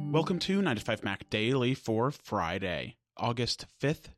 Welcome to 95 Mac Daily for Friday, August 5th,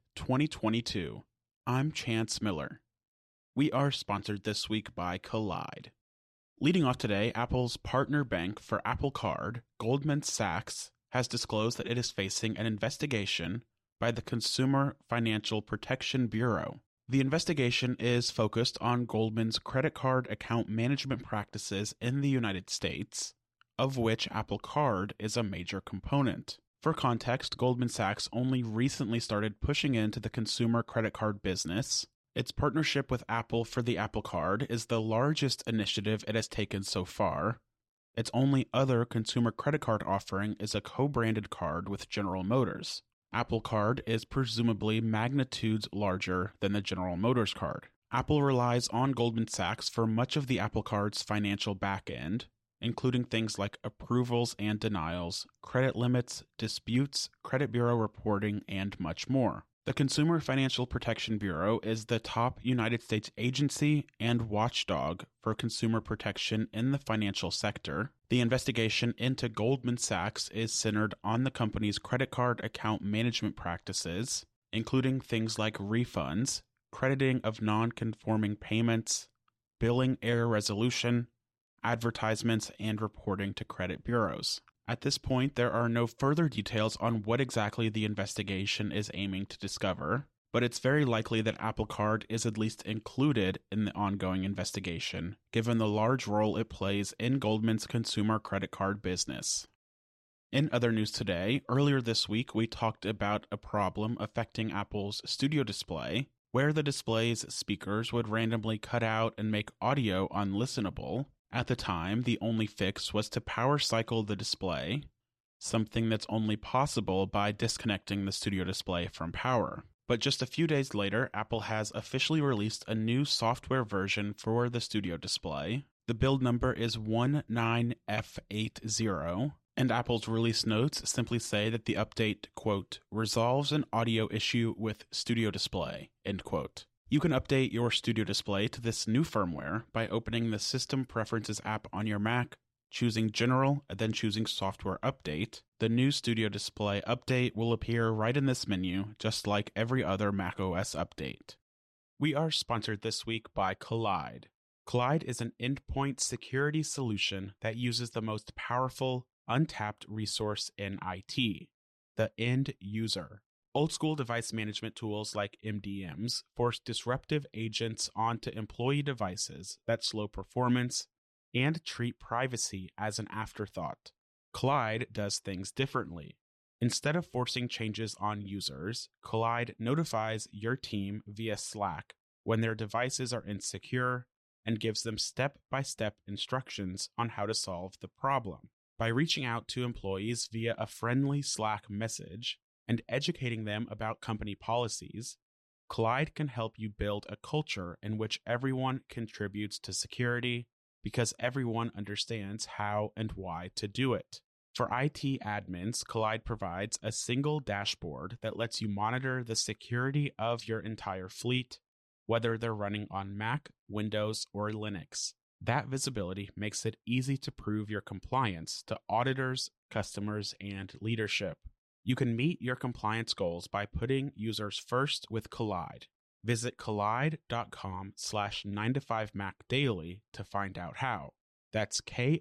2022. I'm Chance Miller. We are sponsored this week by Collide. Leading off today, Apple's partner bank for Apple Card, Goldman Sachs, has disclosed that it is facing an investigation by the Consumer Financial Protection Bureau. The investigation is focused on Goldman's credit card account management practices in the United States, of which Apple Card is a major component. For context, Goldman Sachs only recently started pushing into the consumer credit card business. Its partnership with Apple for the Apple Card is the largest initiative it has taken so far. Its only other consumer credit card offering is a co-branded card with General Motors. Apple Card is presumably magnitudes larger than the General Motors card. Apple relies on Goldman Sachs for much of the Apple Card's financial back-end, including things like approvals and denials, credit limits, disputes, credit bureau reporting, and much more. The Consumer Financial Protection Bureau is the top United States agency and watchdog for consumer protection in the financial sector. The investigation into Goldman Sachs is centered on the company's credit card account management practices, including things like refunds, crediting of non-conforming payments, billing error resolution, advertisements, and reporting to credit bureaus. At this point, there are no further details on what exactly the investigation is aiming to discover, but it's very likely that Apple Card is at least included in the ongoing investigation, given the large role it plays in Goldman's consumer credit card business. In other news today, earlier this week we talked about a problem affecting Apple's Studio Display, where the display's speakers would randomly cut out and make audio unlistenable. At the time, the only fix was to power cycle the display, something that's only possible by disconnecting the Studio Display from power. But just a few days later, Apple has officially released a new software version for the Studio Display. The build number is 19F80, and Apple's release notes simply say that the update, quote, resolves an audio issue with Studio Display, end quote. You can update your Studio Display to this new firmware by opening the System Preferences app on your Mac, choosing General, and then choosing Software Update. The new Studio Display update will appear right in this menu, just like every other macOS update. We are sponsored this week by Collide. Collide is an endpoint security solution that uses the most powerful, untapped resource in IT, the end user. Old-school device management tools like MDMs force disruptive agents onto employee devices that slow performance and treat privacy as an afterthought. Collide does things differently. Instead of forcing changes on users, Collide notifies your team via Slack when their devices are insecure and gives them step-by-step instructions on how to solve the problem. By reaching out to employees via a friendly Slack message, and educating them about company policies, Collide can help you build a culture in which everyone contributes to security because everyone understands how and why to do it. For IT admins, Collide provides a single dashboard that lets you monitor the security of your entire fleet, whether they're running on Mac, Windows, or Linux. That visibility makes it easy to prove your compliance to auditors, customers, and leadership. You can meet your compliance goals by putting users first with Collide. Visit collide.com/9to5macdaily to find out how. That's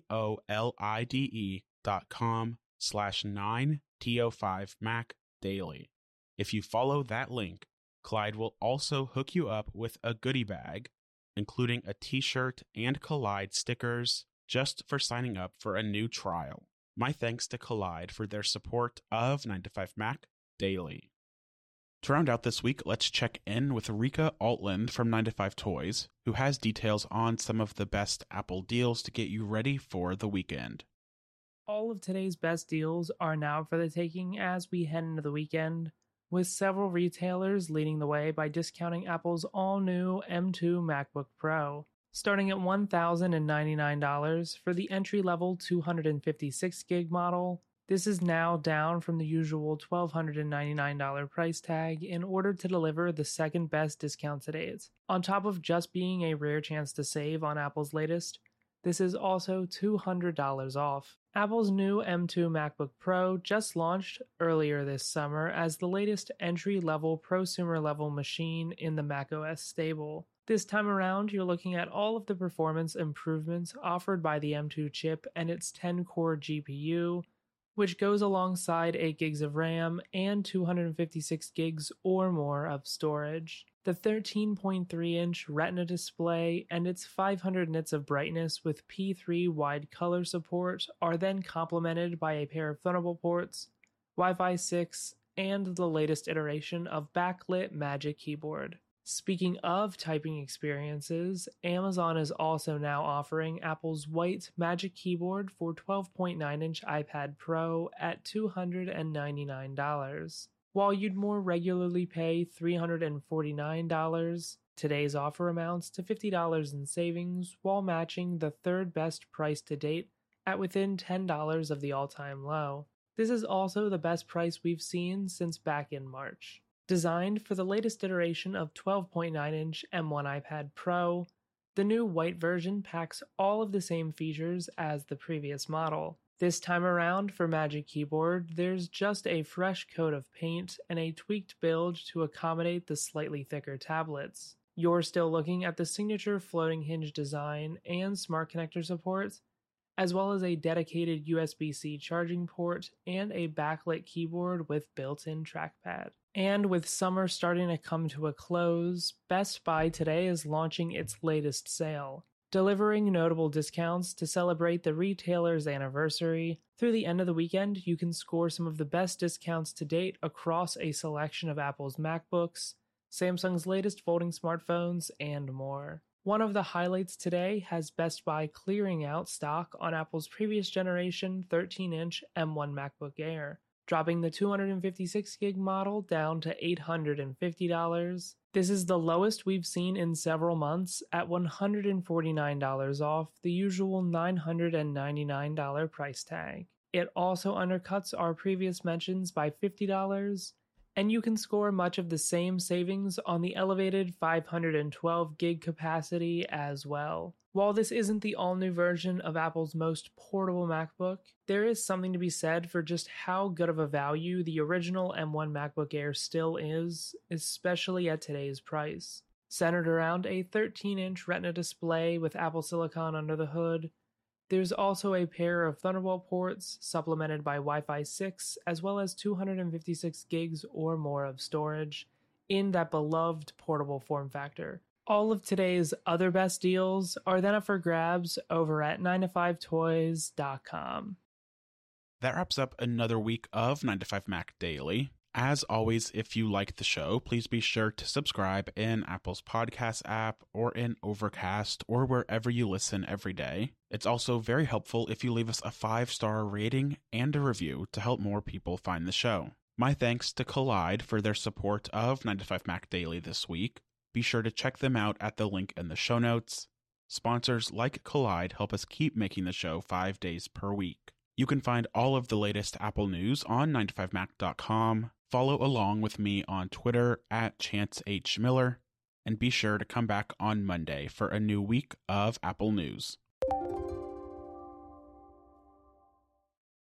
KOLIDE.com/9to5macdaily. If you follow that link, Collide will also hook you up with a goodie bag, including a t-shirt and Collide stickers, just for signing up for a new trial. My thanks to Collide for their support of 9to5Mac Daily. To round out this week, let's check in with Rika Altland from 9to5Toys, who has details on some of the best Apple deals to get you ready for the weekend. All of today's best deals are now for the taking as we head into the weekend, with several retailers leading the way by discounting Apple's all-new M2 MacBook Pro, starting at $1,099 for the entry-level 256GB model. This is now down from the usual $1,299 price tag in order to deliver the second best discount to date. On top of just being a rare chance to save on Apple's latest, This is also $200 off. Apple's new M2 MacBook Pro just launched earlier this summer as the latest entry-level prosumer-level machine in the macOS stable. This time around, you're looking at all of the performance improvements offered by the M2 chip and its 10-core GPU, which goes alongside 8 gigs of RAM and 256 gigs or more of storage. The 13.3-inch Retina display and its 500 nits of brightness with P3 wide color support are then complemented by a pair of Thunderbolt ports, Wi-Fi 6, and the latest iteration of backlit Magic Keyboard. Speaking of typing experiences, Amazon is also now offering Apple's white Magic Keyboard for 12.9-inch iPad Pro at $299. While you'd more regularly pay $349, today's offer amounts to $50 in savings while matching the third best price to date at within $10 of the all-time low. This is also the best price we've seen since back in March. Designed for the latest iteration of 12.9-inch M1 iPad Pro, the new white version packs all of the same features as the previous model. This time around for Magic Keyboard, there's just a fresh coat of paint and a tweaked build to accommodate the slightly thicker tablets. You're still looking at the signature floating hinge design and smart connector support, as well as a dedicated USB-C charging port and a backlit keyboard with built-in trackpad. And with summer starting to come to a close, Best Buy today is launching its latest sale, delivering notable discounts to celebrate the retailer's anniversary. Through the end of the weekend, you can score some of the best discounts to date across a selection of Apple's MacBooks, Samsung's latest folding smartphones, and more. One of the highlights today has Best Buy clearing out stock on Apple's previous generation 13-inch M1 MacBook Air, dropping the 256 gig model down to $850. This is the lowest we've seen in several months at $149 off the usual $999 price tag. It also undercuts our previous mentions by $50, and you can score much of the same savings on the elevated 512 gig capacity as well. While this isn't the all-new version of Apple's most portable MacBook, there is something to be said for just how good of a value the original M1 MacBook Air still is, especially at today's price. Centered around a 13-inch Retina display with Apple Silicon under the hood, there's also a pair of Thunderbolt ports supplemented by Wi-Fi 6 as well as 256 gigs or more of storage in that beloved portable form factor. All of today's other best deals are then up for grabs over at 9to5toys.com. That wraps up another week of 9 to 5 Mac Daily. As always, if you like the show, please be sure to subscribe in Apple's podcast app or in Overcast or wherever you listen every day. It's also very helpful if you leave us a 5-star rating and a review to help more people find the show. My thanks to Collide for their support of 9 to 5 Mac Daily this week. Be sure to check them out at the link in the show notes. Sponsors like Collide help us keep making the show 5 days per week. You can find all of the latest Apple news on 9to5mac.com. Follow along with me on Twitter at Chance H. Miller, and be sure to come back on Monday for a new week of Apple news.